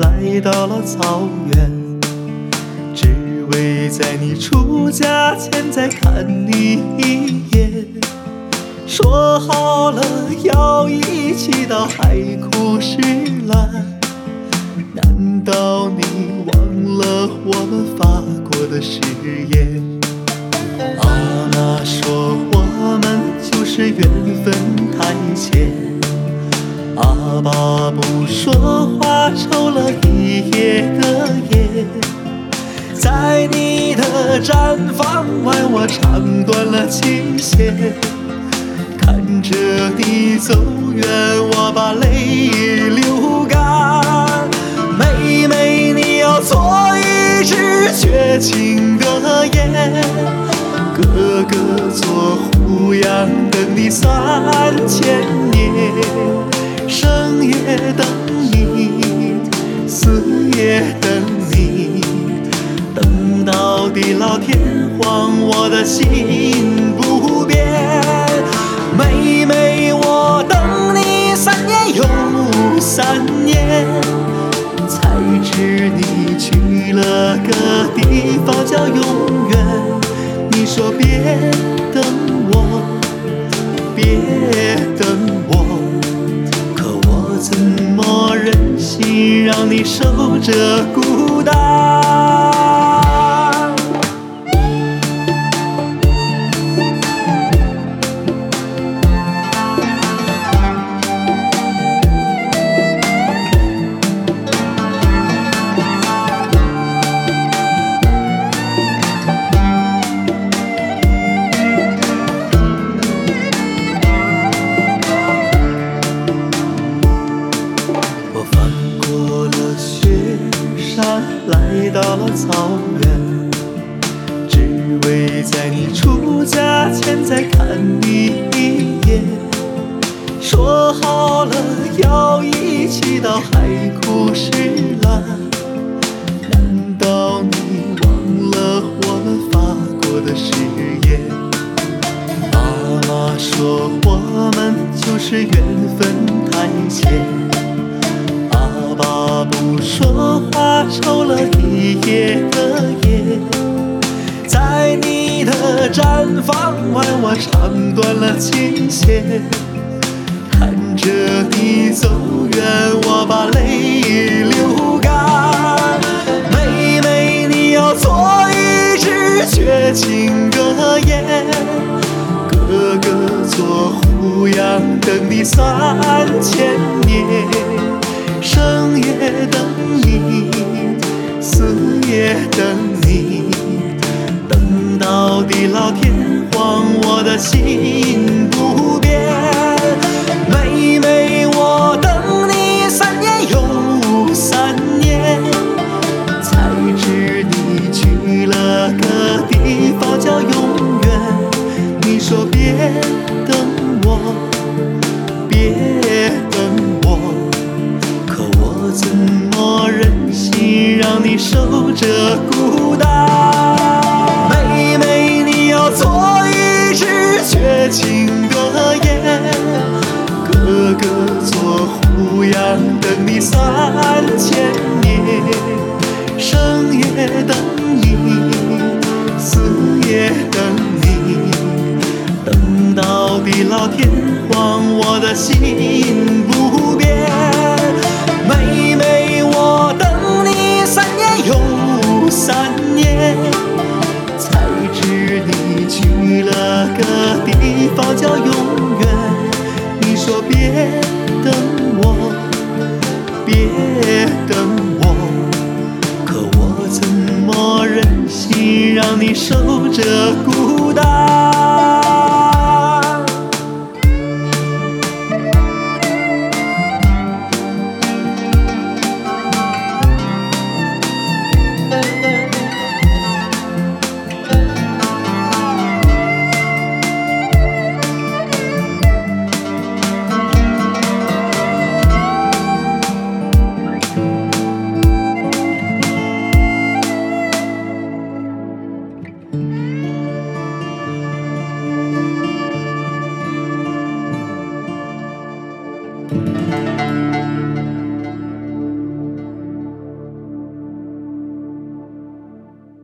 来到了草原，只为在你出嫁前再看你一眼。说好了要一起到海枯石烂，难道你忘了我们发过的誓言？那说我们就是缘分太浅，爸不说话抽了一夜的烟，在你的毡房外我唱断了琴弦，看着你走远我把泪流干。妹妹你要做一只绝情的雁，哥哥做胡杨等你3000年，生也等你，死也等你，等到地老天荒我的心不变。妹妹我等你3年又3年，才知你去了个地方叫永远。你说别等我，别等我，可我怎么忍心让你守着孤单？来到了草原，只为在你出嫁前再看你一眼。说好了要一起到海枯石烂，难道你忘了我们发过的誓言？妈妈说我们就是缘分太浅，爸不说话抽了一夜的烟，在你的毡房外我唱断了琴弦，看着你走远我把泪流干。妹妹你要做一只绝情的雁，哥哥做胡杨等你3000年，生也等你，死也等你，等到地老天荒我的心不变。妹妹我等你3年又3年，才知你去了个地方叫永远。你说别等我，别等我，我怎么忍心让你守着孤单？妹妹你要做一只绝情的雁，哥哥做胡杨等你3000年，生也等你，死也等你，等到地老天荒我的心不变。妹妹我等你3年又3年，才知你去了个地方叫永远。你说别等我，别等我，可我怎么忍心让你守着孤单？